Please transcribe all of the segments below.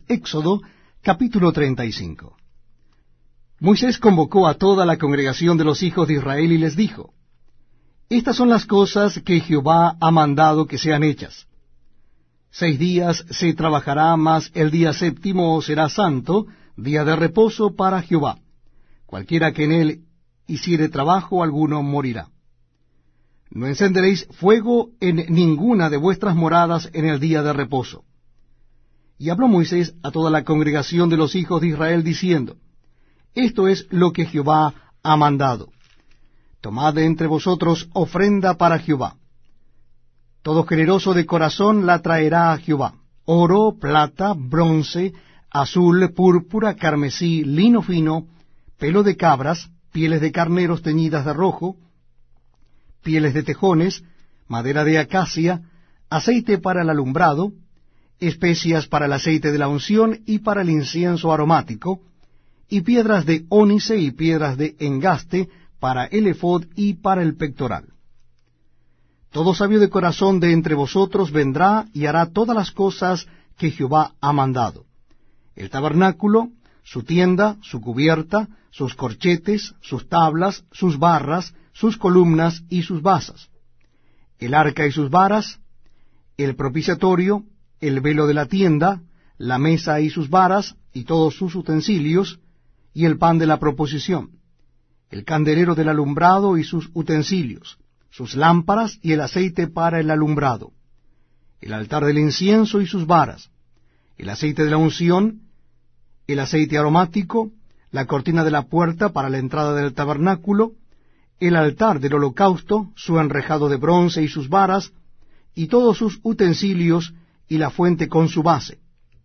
Éxodo, capítulo 35. Moisés convocó a toda la congregación de los hijos de Israel y les dijo: Estas son las cosas que Jehová ha mandado que sean hechas. 6 días se trabajará, mas el día séptimo será santo, día de reposo para Jehová. Cualquiera que en él hiciere trabajo alguno morirá. No encenderéis fuego en ninguna de vuestras moradas en el día de reposo. Y habló Moisés a toda la congregación de los hijos de Israel, diciendo: Esto es lo que Jehová ha mandado. Tomad de entre vosotros ofrenda para Jehová. Todo generoso de corazón la traerá a Jehová: oro, plata, bronce, azul, púrpura, carmesí, lino fino, pelo de cabras, pieles de carneros teñidas de rojo, pieles de tejones, madera de acacia, aceite para el alumbrado, especias para el aceite de la unción y para el incienso aromático, y piedras de ónice y piedras de engaste para el ephod y para el pectoral. Todo sabio de corazón de entre vosotros vendrá y hará todas las cosas que Jehová ha mandado: el tabernáculo, su tienda, su cubierta, sus corchetes, sus tablas, sus barras, sus columnas y sus basas, el arca y sus varas, el propiciatorio, el velo de la tienda, la mesa y sus varas, y todos sus utensilios, y el pan de la proposición, el candelero del alumbrado y sus utensilios, sus lámparas y el aceite para el alumbrado, el altar del incienso y sus varas, el aceite de la unción, el aceite aromático, la cortina de la puerta para la entrada del tabernáculo, el altar del holocausto, su enrejado de bronce y sus varas, y todos sus utensilios, y la fuente con su base,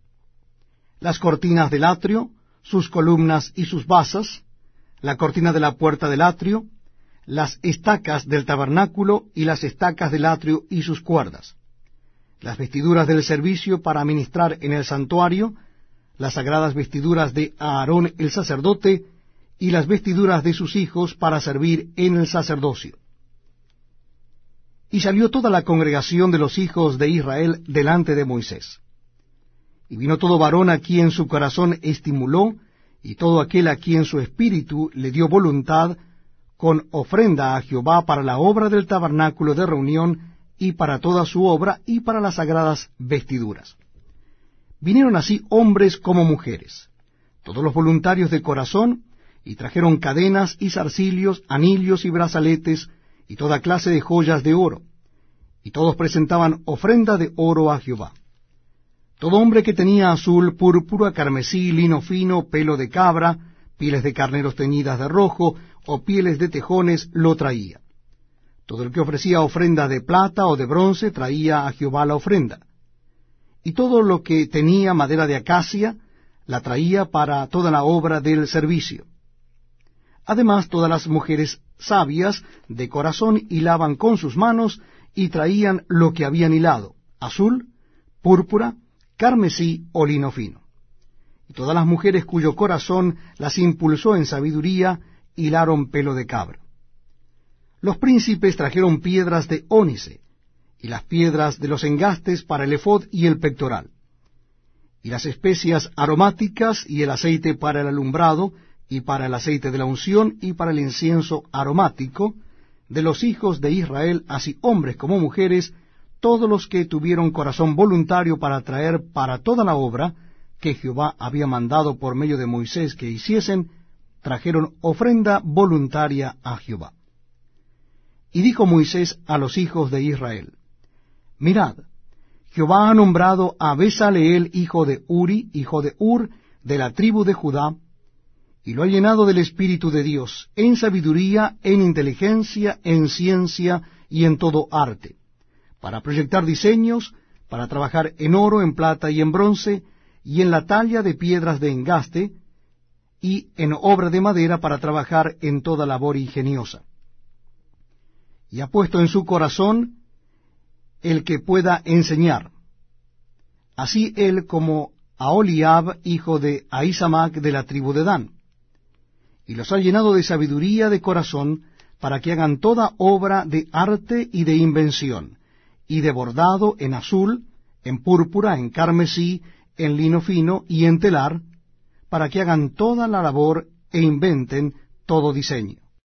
las cortinas del atrio, sus columnas y sus basas, la cortina de la puerta del atrio, las estacas del tabernáculo y las estacas del atrio y sus cuerdas, las vestiduras del servicio para ministrar en el santuario, las sagradas vestiduras de Aarón el sacerdote, y las vestiduras de sus hijos para servir en el sacerdocio. Y salió toda la congregación de los hijos de Israel delante de Moisés. Y vino todo varón a quien su corazón estimuló, y todo aquel a quien su espíritu le dio voluntad, con ofrenda a Jehová para la obra del tabernáculo de reunión, y para toda su obra, y para las sagradas vestiduras. Vinieron así hombres como mujeres, todos los voluntarios de corazón, y trajeron cadenas y zarcilios, anillos y brazaletes, y toda clase de joyas de oro, y todos presentaban ofrenda de oro a Jehová. Todo hombre que tenía azul, púrpura, carmesí, lino fino, pelo de cabra, pieles de carneros teñidas de rojo, o pieles de tejones, lo traía. Todo el que ofrecía ofrenda de plata o de bronce traía a Jehová la ofrenda. Y todo lo que tenía madera de acacia, la traía para toda la obra del servicio. Además, todas las mujeres sabias de corazón hilaban con sus manos y traían lo que habían hilado: azul, púrpura, carmesí o lino fino. Y todas las mujeres cuyo corazón las impulsó en sabiduría hilaron pelo de cabra. Los príncipes trajeron piedras de ónice, y las piedras de los engastes para el ephod y el pectoral, y las especias aromáticas y el aceite para el alumbrado, y para el aceite de la unción, y para el incienso aromático, de los hijos de Israel, así hombres como mujeres, todos los que tuvieron corazón voluntario para traer para toda la obra que Jehová había mandado por medio de Moisés que hiciesen, trajeron ofrenda voluntaria a Jehová. Y dijo Moisés a los hijos de Israel: Mirad, Jehová ha nombrado a Besaleel, hijo de Uri, hijo de Ur, de la tribu de Judá, y lo ha llenado del Espíritu de Dios, en sabiduría, en inteligencia, en ciencia y en todo arte, para proyectar diseños, para trabajar en oro, en plata y en bronce, y en la talla de piedras de engaste, y en obra de madera para trabajar en toda labor ingeniosa. Y ha puesto en su corazón el que pueda enseñar, así él como Aholiab, hijo de Ahisamac, de la tribu de Dan. Y los ha llenado de sabiduría de corazón, para que hagan toda obra de arte y de invención, y de bordado en azul, en púrpura, en carmesí, en lino fino y en telar, para que hagan toda la labor e inventen todo diseño.